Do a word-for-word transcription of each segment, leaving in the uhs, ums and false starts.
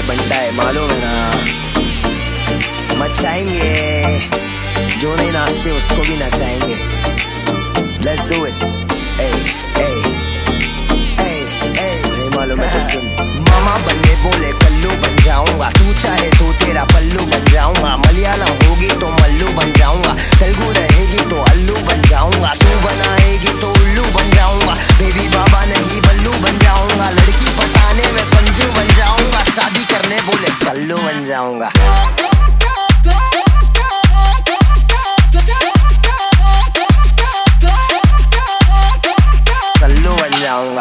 बंटा है, मालूम है ना। मचाएंगे, जो नहीं नाचते उसको भी नचाएंगे। Let's do it, hey, hey, hey, hey, नहीं मालूम है तो सुन। मामा बनने बोले कल्लू बन जाऊंगा, तू चाहे तो तेरा पल्लू बन जाऊंगा। मलयालम होगी तो मल्लू बन जाऊंगा, तेलुगु रहेगी तो अल्लू बन जाऊंगा। तू बनाएगी तो उल्लू बन जाऊंगा, बेबी बाबा नहीं बल्लू बन जाऊंगा। लड़की पटाने में संजू बन जाऊंगा, शादी करने बोले सल्लू बन जाऊंगा। सल्लू बन जाऊंगा।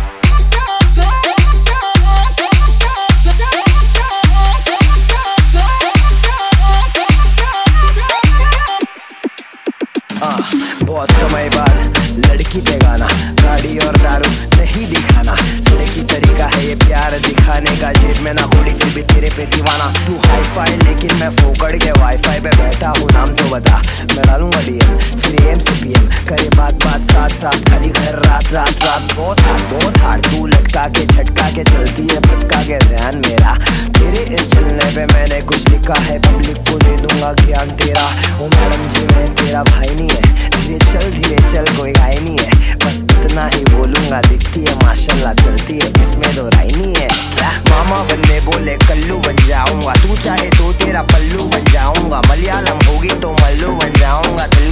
बहुत समय बाद लड़की पे गाना, गाड़ी और दारू नहीं दिखाना। सही तरीका है ये प्यार दिखाने का, जेब में ना कोड़ी फिर भी तेरे पे दीवाना। तू हाई फाई लेकिन मैं फोकड़ के वाईफाई पे बैठा हूँ, नाम तो बता मैं डालूंगा डीएम। फिर एम से पीएम करे बात बात साथ साथ, खाली घर रात रात रात। बहुत हार्ड बहुत हार्ड, तू लटका के झटका के चलती है, भटका के ध्यान मेरा। तेरे इस चलने पे मैंने कुछ लिखा है, पब्लिक को दे दूंगा ज्ञान तेरा। ओ मैडम जी मैं तेरा भाई नहीं है, धीरे चल धीरे चल कोई गाय नहीं है। बस इतना ही बोलूंगा, दिखती है माशाल्लाह चलती है, इसमें तो राय नहीं है। मामा बनने बोले कल्लू बन जाऊंगा, तू चाहे तो तेरा पल्लू बन जाऊंगा। मलयालम होगी तो मल्लू बन जाऊंगा।